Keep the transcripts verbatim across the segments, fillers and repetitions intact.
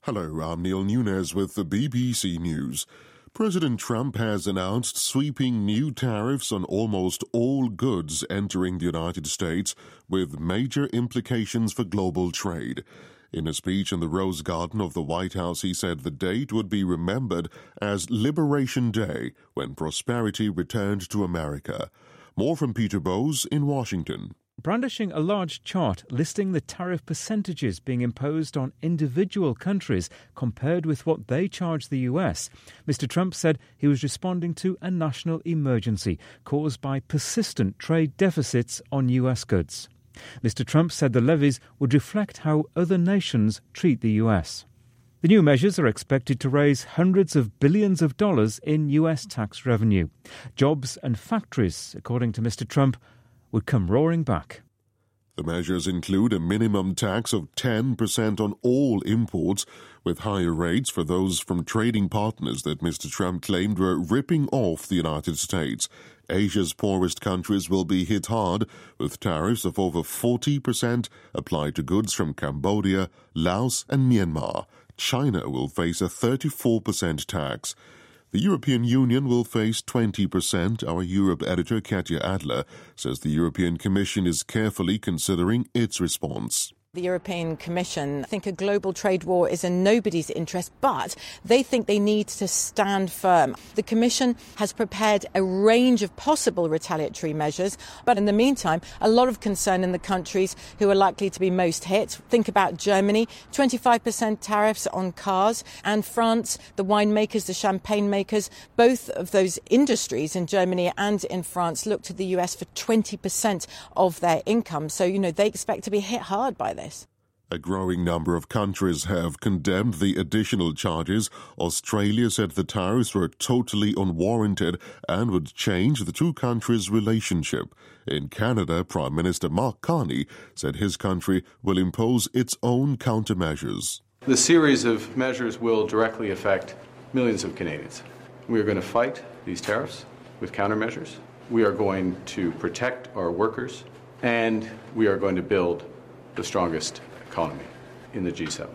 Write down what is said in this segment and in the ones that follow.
Hello, I'm Neil Nunes with the B B C News. President Trump has announced sweeping new tariffs on almost all goods entering the United States, with major implications for global trade. In a speech in the Rose Garden of the White House, he said the date would be remembered as Liberation Day, when prosperity returned to America. More from Peter Bowes in Washington. Brandishing a large chart listing the tariff percentages being imposed on individual countries compared with what they charge the U S, Mister Trump said he was responding to a national emergency caused by persistent trade deficits on U S goods. Mister Trump said the levies would reflect how other nations treat the U S. The new measures are expected to raise hundreds of billions of dollars in U S tax revenue. Jobs and factories, according to Mister Trump, would come roaring back. The measures include a minimum tax of ten percent on all imports, with higher rates for those from trading partners that Mister Trump claimed were ripping off the United States. Asia's poorest countries will be hit hard, with tariffs of over forty percent applied to goods from Cambodia, Laos and Myanmar. China will face a thirty-four percent tax. The European Union will face twenty percent. Our Europe editor, Katja Adler, says the European Commission is carefully considering its response. The European Commission think a global trade war is in nobody's interest, but they think they need to stand firm. The Commission has prepared a range of possible retaliatory measures, but in the meantime, a lot of concern in the countries who are likely to be most hit. Think about Germany, twenty-five percent tariffs on cars, and France, the winemakers, the champagne makers. Both of those industries in Germany and in France look to the U S for twenty percent of their income. So, you know, they expect to be hit hard by this. A growing number of countries have condemned the additional charges. Australia said the tariffs were totally unwarranted and would change the two countries' relationship. In Canada, Prime Minister Mark Carney said his country will impose its own countermeasures. The series of measures will directly affect millions of Canadians. We are going to fight these tariffs with countermeasures. We are going to protect our workers, and we are going to build the strongest economy in the G seven.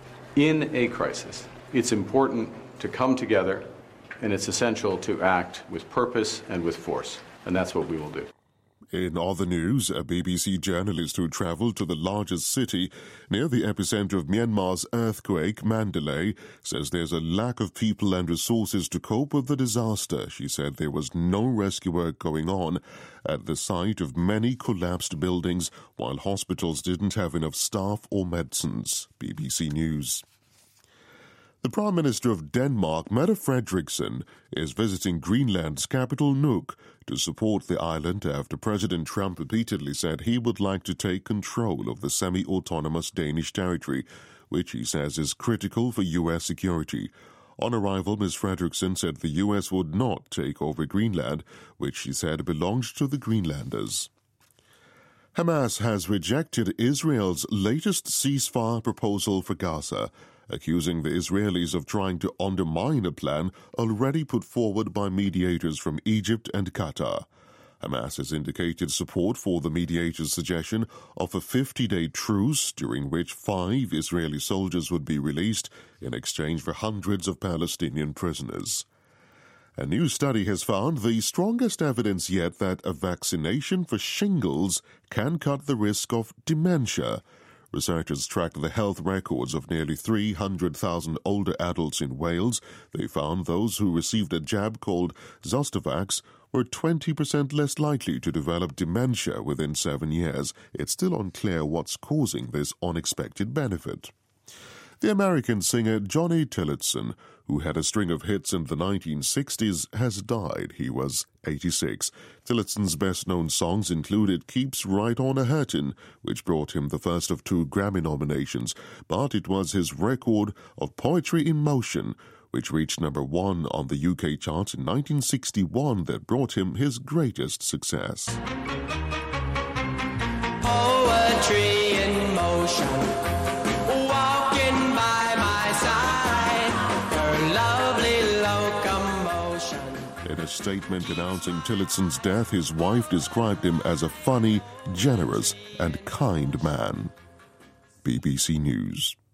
In a crisis, it's important to come together, and it's essential to act with purpose and with force, and that's what we will do. In other news, a B B C journalist who travelled to the largest city near the epicenter of Myanmar's earthquake, Mandalay, says there's a lack of people and resources to cope with the disaster. She said there was no rescue work going on at the site of many collapsed buildings, while hospitals didn't have enough staff or medicines. B B C News. The Prime Minister of Denmark, Mette Frederiksen, is visiting Greenland's capital, Nuuk, to support the island after President Trump repeatedly said he would like to take control of the semi-autonomous Danish territory, which he says is critical for U S security. On arrival, Miz Frederiksen said the U S would not take over Greenland, which she said belonged to the Greenlanders. Hamas has rejected Israel's latest ceasefire proposal for Gaza, accusing the Israelis of trying to undermine a plan already put forward by mediators from Egypt and Qatar. Hamas has indicated support for the mediators' suggestion of a fifty-day truce during which five Israeli soldiers would be released in exchange for hundreds of Palestinian prisoners. A new study has found the strongest evidence yet that a vaccination for shingles can cut the risk of dementia. Researchers tracked the health records of nearly three hundred thousand older adults in Wales. They found those who received a jab called Zostavax were twenty percent less likely to develop dementia within seven years. It's still unclear what's causing this unexpected benefit. The American singer Johnny Tillotson, who had a string of hits in the nineteen sixties, has died. He was eighty-six. Tillotson's best-known songs included Keeps Right On A-Hurtin', which brought him the first of two Grammy nominations, but it was his record of Poetry in Motion, which reached number one on the U K charts in nineteen sixty-one, that brought him his greatest success. Poetry in motion. In a statement announcing Tillotson's death, his wife described him as a funny, generous, and kind man. B B C News.